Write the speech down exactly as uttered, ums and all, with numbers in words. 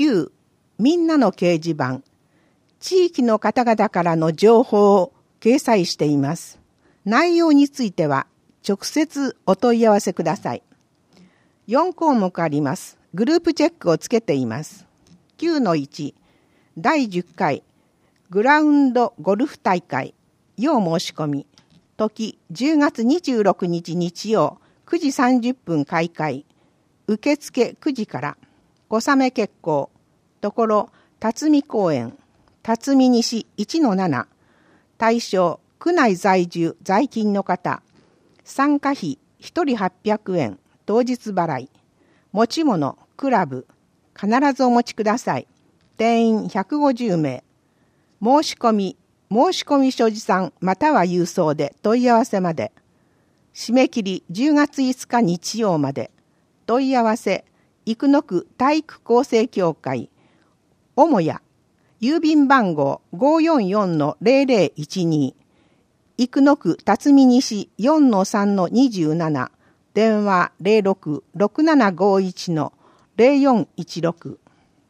きゅうみんなの掲示板、地域の方々からの情報を掲載しています。内容については直接お問い合わせください。よん項目あります。グループチェックをつけています。きゅうのいち、だいじゅっかいグラウンドゴルフ大会、要申し込み。時じゅうがつにじゅうろくにち日曜くじさんじゅっぷん開会。受付くじから。小雨決行。ところ辰巳公園。辰巳西 いちのなな。対象区内在住在勤の方。参加費ひとりはっぴゃくえん。当日払い。持ち物クラブ。必ずお持ちください。定員ひゃくごじゅうめい。申し込み、申し込み所持参または郵送で問い合わせまで。締め切りじゅうがついつか日曜まで。問い合わせ、生野区体育構成協会、母屋、郵便番号 ごーよんよんのゼロゼロいちに、生野区辰巳西 よんのさんのにじゅうなな、電話 ゼロろく ろくななごいちのゼロよんいちろく。